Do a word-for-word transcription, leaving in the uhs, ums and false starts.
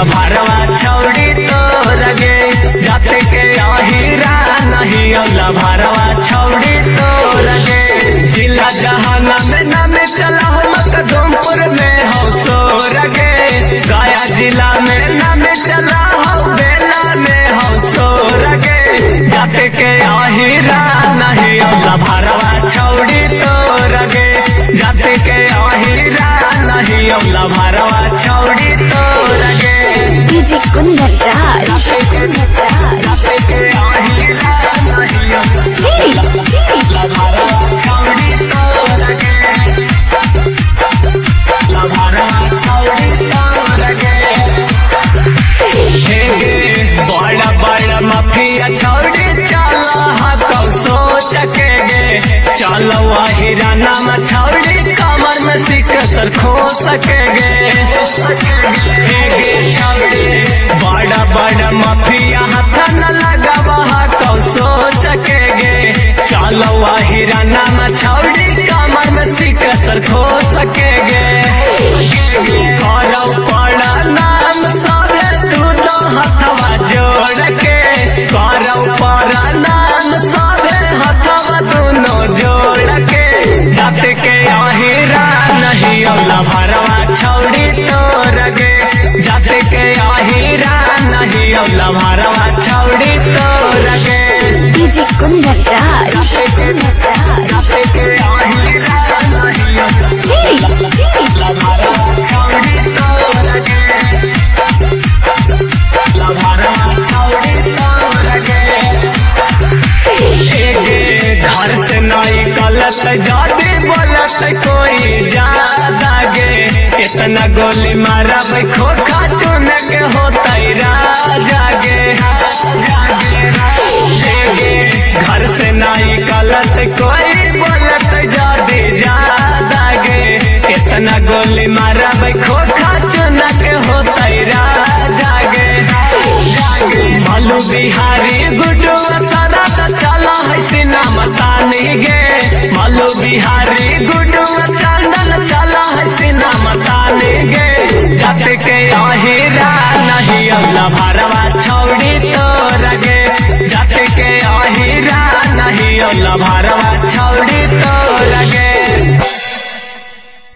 लभारवा छौड़ी तो रगे जाते के आहिरा नहीं लभारवा छौड़ी तो रगे जिला जहाना में नाम चला हो मकदमपुर में हो सो रगे गया जिला में नाम चला हो बेला में हो सो रगे जाते के आहिरा नहीं लभारवा छौड़ी तो रगे जाते के आहिरा नहीं लभारवा छौड़ी तो रगे डीजे कुंदन राज जाते के आहिरा नहीं लभारवा छौड़ी तो रगे लभारवा छौड़ी तो रगे बड़ा बड़ा माफिया छौड़ी चला हको सोच के गे चलो आहिरा नाम छौड़ी कमर में सिकतर खो सकेगे बड़ा बड़ा माफिया हाथ न लगावा हको सोच के गे चलो आहिरा नाम छौड़ी कमर में सिकतर खो सकेगे करौ पड़ा नाम सारे तू तो हथवा जोड़ के करौ पड़ा नाम सारे हथवा दोनों जोड़ के जाते के आहिरा नहीं लभारवा छौड़ी तो रगे जाते के आहिरा नहीं लभारवा छौड़ी तो रगे डीजे कुंदन राज जाते के आहिरा नहीं लभारवा छौड़ी तो रगे लभारवा छौड़ी तो रगे घर से नहीं गलत जाते बोलत कोई ज्यादा गे इतना गोली मारा खोखा चुन के होता राजा गे घर से नहीं गलत कोई बोलत जाते ज्यादा गे इतना गोली मारा खोखा चुन के होता राजा गे भलू बिहारी गुड्डू सारा चला है सिनेमा तानी गे भलू बिहारी गुड्डू चंदन चला है सिनेमा तानी गे जाते के आहिरा नहीं लभारवा छौड़ी तो रगे जाते के आहिरा नहीं लभारवा छौड़ी तो रगे।